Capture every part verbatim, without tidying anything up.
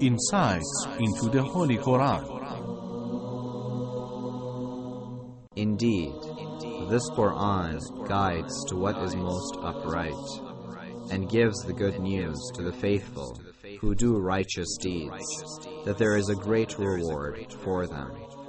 insights into the Holy Quran. Indeed, this Quran guides to what is most upright, and gives the good news to the faithful who do righteous deeds, that there is a great reward for them.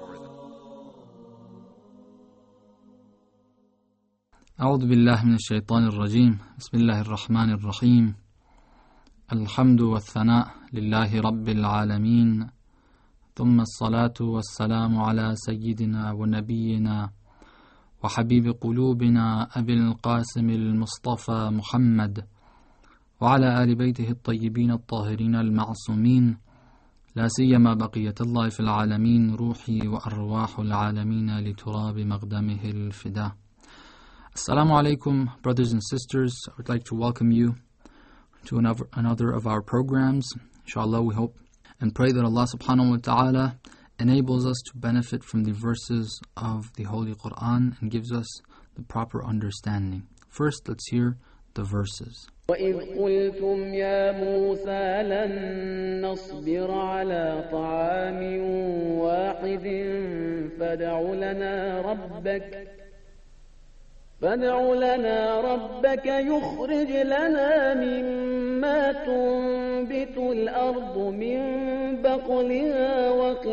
أعوذ بالله من الشيطان الرجيم بسم الله الرحمن الرحيم الحمد والثناء لله رب العالمين ثم الصلاة والسلام على سيدنا ونبينا وحبيب قلوبنا أبي القاسم المصطفى محمد وعلى آل بيته الطيبين الطاهرين المعصومين لا سيما بقية الله في العالمين روحي وأرواح العالمين لتراب مقدمه الفداء. Assalamu alaikum, brothers and sisters. I would like to welcome you to another, another of our programs. Inshallah, we hope and pray that Allah subhanahu wa ta'ala enables us to benefit from the verses of the Holy Quran and gives us the proper understanding. First, let's hear the verses. وَإِذْ قُلْتُمْ يَا مُوسَى لَن نَّصْبِرَ عَلَى طَعَامٍ وَاحِدٍ فَادْعُ لَنَا رَبَّكَ فادع لنا ربك يخرج لنا مما تنبت الأرض من بقلها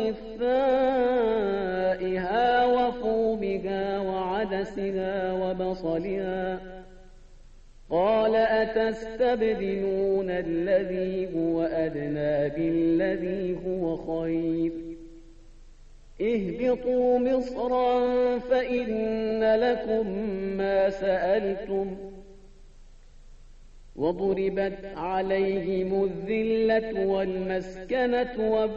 وقثائها وفومها وعدسها وبصلها قال أتستبدلون الذي هو أدنى بالذي هو خير اهبطوا مصرا فإن لكم ما سألتم وضربت عليهم الذلة والمسكنة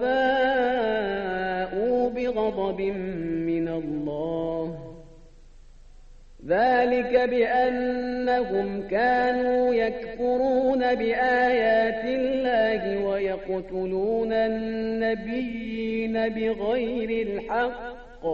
وباءوا بغضب من الله ذلك بأنهم كانوا يكفرون بآيات الله ويقتلون النبيين بغير الحق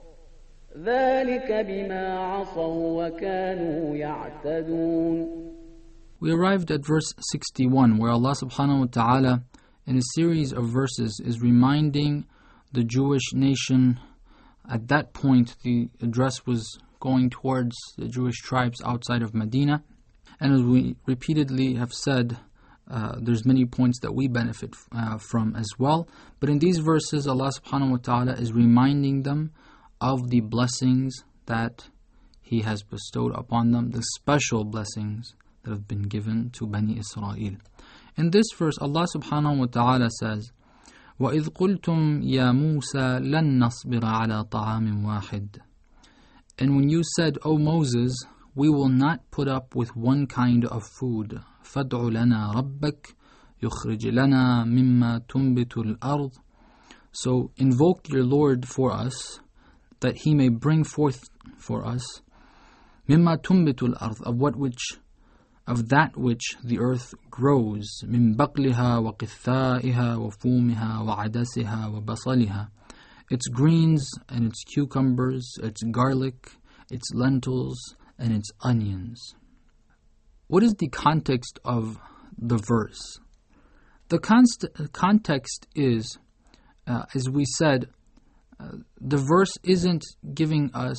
ذلك بما عصوا وكانوا يعتدون. We arrived at verse sixty-one, where Allah subhanahu wa ta'ala in a series of verses is reminding the Jewish nation. At that point the address was going towards the Jewish tribes outside of Medina. And as we repeatedly have said, uh, there's many points that we benefit uh, from as well. But in these verses, Allah subhanahu wa ta'ala is reminding them of the blessings that He has bestowed upon them, the special blessings that have been given to Bani Israel. In this verse, Allah subhanahu wa ta'ala says, وَإِذْ قُلْتُمْ يَا مُوسَى لَن نَّصْبِرَ عَلَى طَعَامٍ وَاحِدٍ. And when you said, O Moses, we will not put up with one kind of food. فَادْعُ لَنَا رَبَّكَ يُخْرِجْ لَنَا مِمَّا تُنْبِتُ الْأَرْضِ. So invoke your Lord for us, that He may bring forth for us مِمَّا تُنْبِتُ الْأَرْضِ, of what which, of that which the earth grows, مِنْ بَقْلِهَا وَقِثَّائِهَا وَفُومِهَا وَعَدَسِهَا وَبَصَلِهَا. Its greens and its cucumbers, its garlic, its lentils, and its onions. What is the context of the verse? The const- context is, uh, as we said, uh, the verse isn't giving us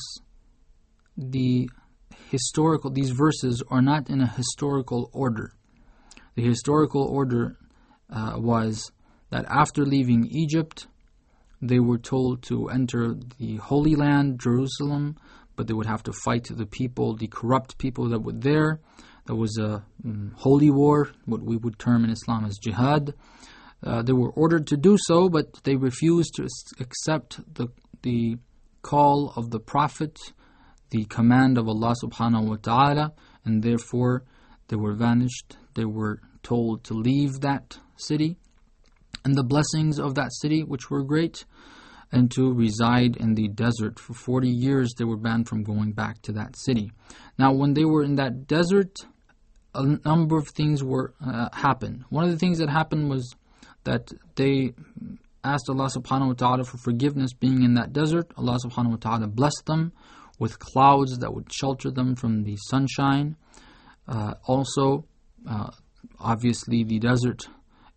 the historical, these verses are not in a historical order. The historical order uh, was that after leaving Egypt, they were told to enter the Holy Land, Jerusalem, but they would have to fight the people, the corrupt people that were there. There was a um, holy war, what we would term in Islam as jihad. Uh, they were ordered to do so, but they refused to accept the the call of the Prophet, the command of Allah subhanahu wa ta'ala, and therefore they were vanished. They were told to leave that city and the blessings of that city, which were great, and to reside in the desert. For forty years they were banned from going back to that city. Now when they were in that desert, a number of things were uh, happened. One of the things that happened was that they asked Allah subhanahu wa ta'ala for forgiveness being in that desert. Allah subhanahu wa ta'ala blessed them with clouds that would shelter them from the sunshine. Uh, also, uh, obviously the desert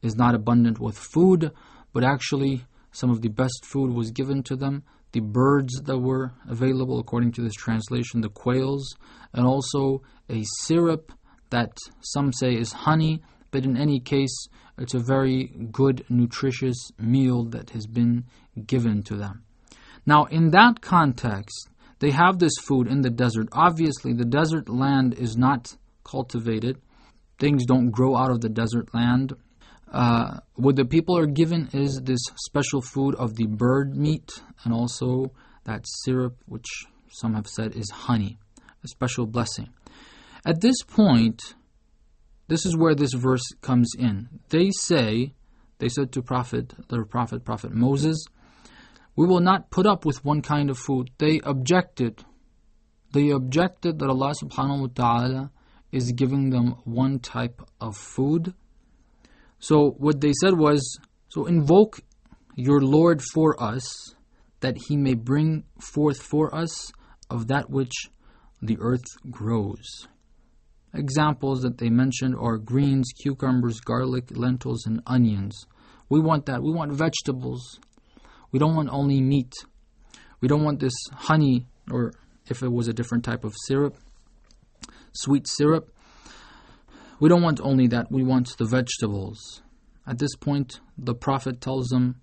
is not abundant with food, but actually some of the best food was given to them. The birds that were available, according to this translation, the quails, and also a syrup that some say is honey, but in any case, it's a very good, nutritious meal that has been given to them. Now, in that context, they have this food in the desert. Obviously, the desert land is not cultivated. Things don't grow out of the desert land. Uh, what the people are given is this special food of the bird meat and also that syrup, which some have said is honey, a special blessing. At this point, this is where this verse comes in. They say, they said to Prophet, their Prophet, Prophet Moses, we will not put up with one kind of food. They objected. They objected that Allah subhanahu wa ta'ala is giving them one type of food. So what they said was, so invoke your Lord for us, that He may bring forth for us of that which the earth grows. Examples that they mentioned are greens, cucumbers, garlic, lentils, and onions. We want that. We want vegetables. We don't want only meat. We don't want this honey, or if it was a different type of syrup, sweet syrup. We don't want only that. We want the vegetables. At this point, the Prophet tells them,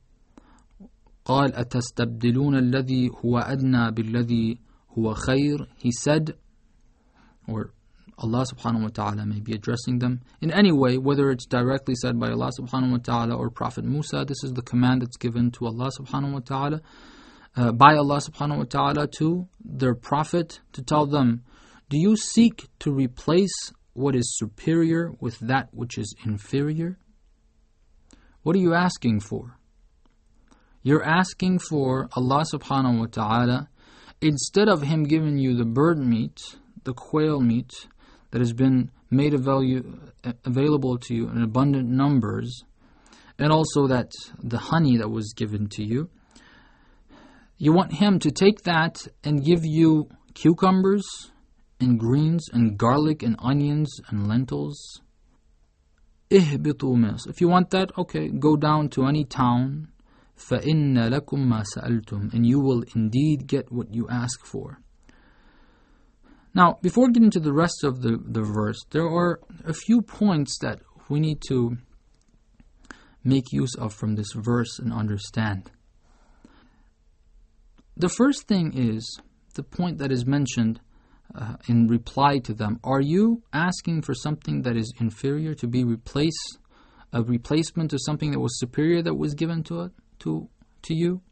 قال أتستبدلون الذي هو أدنى بالذي هو خير. He said, or Allah subhanahu wa ta'ala may be addressing them in any way, whether it's directly said by Allah subhanahu wa ta'ala or Prophet Musa. This is the command that's given to Allah subhanahu wa ta'ala, uh, by Allah subhanahu wa ta'ala to their Prophet, to tell them, do you seek to replace what is superior with that which is inferior? What are you asking for? You're asking for Allah subhanahu wa ta'ala, instead of Him giving you the bird meat, the quail meat, that has been made avail- available to you in abundant numbers, and also that the honey that was given to you, you want Him to take that and give you cucumbers and greens and garlic and onions and lentils. اهبطوا مصر. If you want that, okay, go down to any town. فَإِنَّ لَكُمْ مَا سَأَلْتُمْ, and you will indeed get what you ask for. Now, before getting to the rest of the, the verse, there are a few points that we need to make use of from this verse and understand. The first thing is the point that is mentioned uh, in reply to them. Are you asking for something that is inferior to be replaced, a replacement to something that was superior that was given to it, to, to you?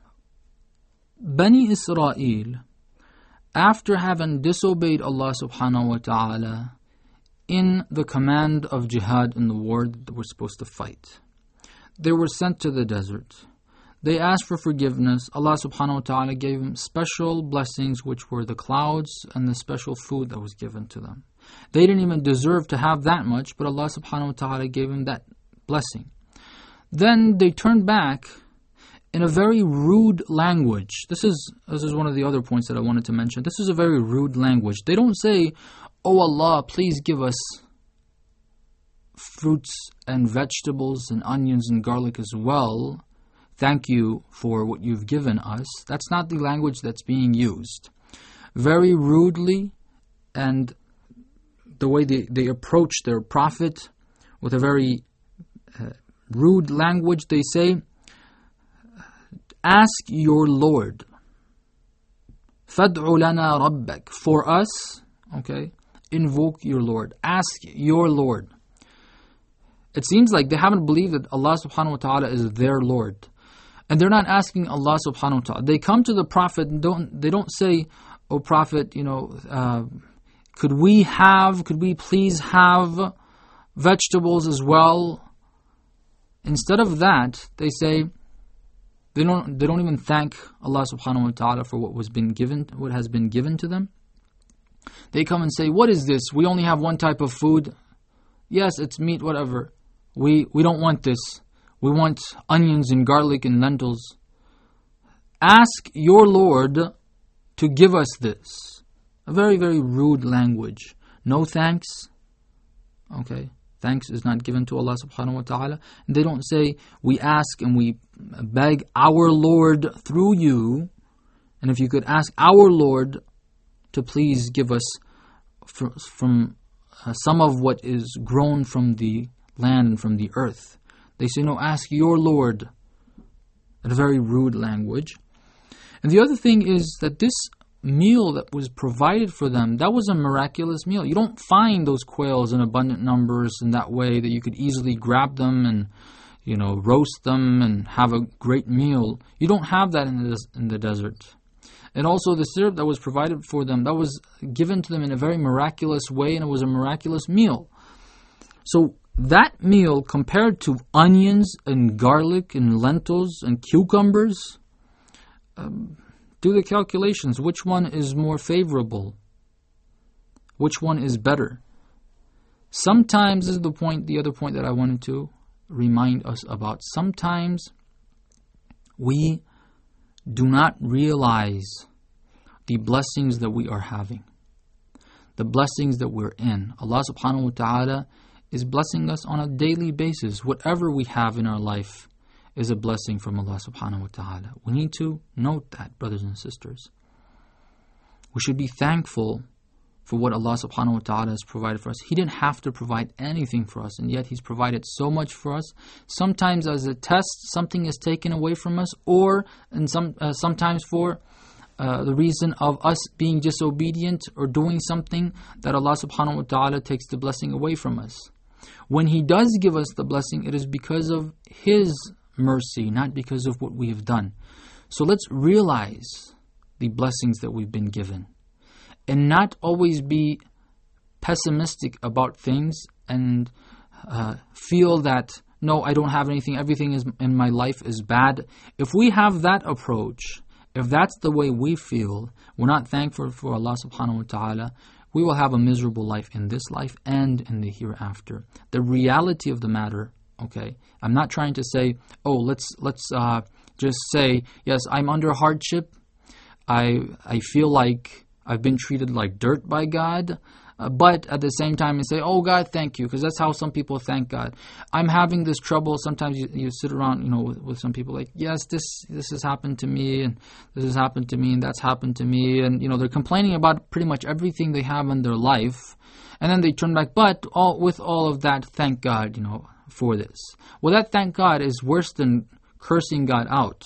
Bani Israel, after having disobeyed Allah subhanahu wa ta'ala in the command of jihad, in the war that they were supposed to fight, they were sent to the desert. They asked for forgiveness. Allah subhanahu wa ta'ala gave them special blessings, which were the clouds and the special food that was given to them. They didn't even deserve to have that much, but Allah subhanahu wa ta'ala gave them that blessing. Then they turned back in a very rude language. This is this is one of the other points that I wanted to mention. This is a very rude language. They don't say, "Oh Allah, please give us fruits and vegetables and onions and garlic as well. Thank you for what you've given us." That's not the language that's being used. Very rudely, and the way they, they approach their prophet with a very uh, rude language, they say, ask your Lord. فَادْعُ لَنَا رَبَّكَ. For us, okay, invoke your Lord. Ask your Lord. It seems like they haven't believed that Allah subhanahu wa ta'ala is their Lord. And they're not asking Allah subhanahu wa ta'ala. They come to the Prophet and don't, they don't say, "Oh Prophet, you know, uh, could we have, could we please have vegetables as well?" Instead of that, they say, They don't. They don't even thank Allah subhanahu wa ta'ala for what was been given, what has been given to them. They come and say, "What is this? We only have one type of food. Yes, it's meat, whatever. We we don't want this. We want onions and garlic and lentils. Ask your Lord to give us this." A very, very rude language. No thanks. Okay. thanks is not given to Allah subhanahu wa ta'ala. And they don't say, we ask and we beg our Lord through you, and if you could ask our Lord to please give us from, from uh, some of what is grown from the land and from the earth. They say, no, ask your Lord, in a very rude language. And the other thing is that this meal that was provided for them, that was a miraculous meal. You don't find those quails in abundant numbers in that way that you could easily grab them and, you know, roast them and have a great meal. You don't have that in the, in the desert. And also the syrup that was provided for them, that was given to them in a very miraculous way, and it was a miraculous meal. So that meal compared to onions and garlic and lentils and cucumbers, um, do the calculations. Which one is more favorable? Which one is better? Sometimes, this is the point, the other point that I wanted to remind us about. Sometimes we do not realize the blessings that we are having, the blessings that we're in. Allah subhanahu wa ta'ala is blessing us on a daily basis. Whatever we have in our life is a blessing from Allah subhanahu wa ta'ala. We need to note that, brothers and sisters. We should be thankful for what Allah subhanahu wa ta'ala has provided for us. He didn't have to provide anything for us, and yet He's provided so much for us. Sometimes as a test, something is taken away from us, or and some uh, sometimes for uh, the reason of us being disobedient or doing something that Allah subhanahu wa ta'ala takes the blessing away from us. When He does give us the blessing, it is because of His mercy, not because of what we have done. So let's realize the blessings that we've been given, and not always be pessimistic about things and uh, feel that, no, I don't have anything, everything is in my life is bad. If we have that approach, if that's the way we feel, we're not thankful for Allah subhanahu wa ta'ala, we will have a miserable life in this life and in the hereafter. The reality of the matter, okay, I'm not trying to say, oh, let's let's uh, just say, yes, I'm under hardship. I I feel like I've been treated like dirt by God, uh, but at the same time, and say, oh God, thank you, because that's how some people thank God. I'm having this trouble. Sometimes you, you sit around, you know, with, with some people like, yes, this this has happened to me, and this has happened to me, and that's happened to me, and you know, they're complaining about pretty much everything they have in their life, and then they turn back. But all with all of that, thank God, you know, for this. Well, that thank God is worse than cursing God out.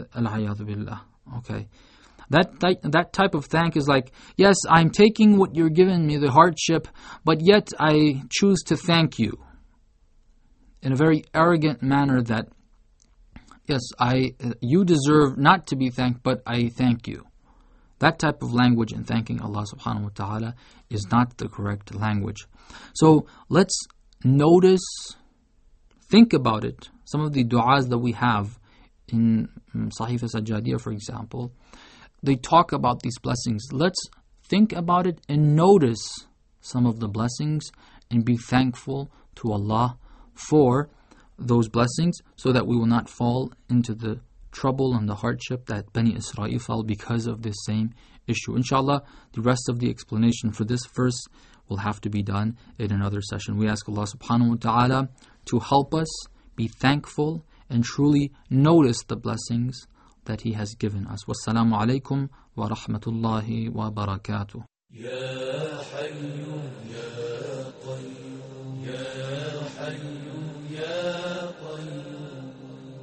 Okay. That, that that type of thank is like, yes, I'm taking what you're giving me, the hardship, but yet I choose to thank you in a very arrogant manner that, yes, I you deserve not to be thanked, but I thank you. That type of language in thanking Allah subhanahu wa ta'ala is not the correct language. So let's notice, think about it, some of the du'as that we have in Sahifa Sajjadiyah, for example. They talk about these blessings. Let's think about it and notice some of the blessings and be thankful to Allah for those blessings, so that we will not fall into the trouble and the hardship that Bani Israel fell because of this same issue. Inshallah, the rest of the explanation for this verse will have to be done in another session. We ask Allah subhanahu wa ta'ala to help us be thankful and truly notice the blessings that He has given us. Wassalamu alaikum wa rahmatullahi wa barakatuh. Ya Hayyu Ya Qayyum Ya Hayyu Ya Qayyum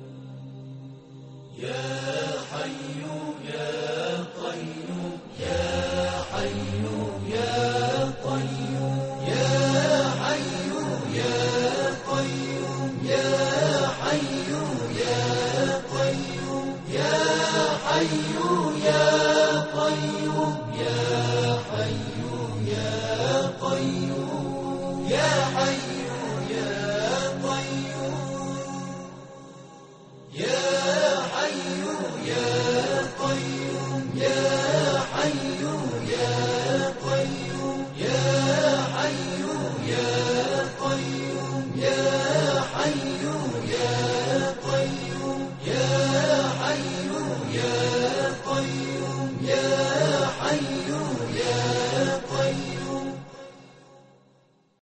Ya Hayyu Ya Qayyum Ya Hayyu Ya Qayyum Ya Hayyu Ya Qayyum Ya Hayyu Ya Qayyum Ya Hayyu Ya Qayyum Ya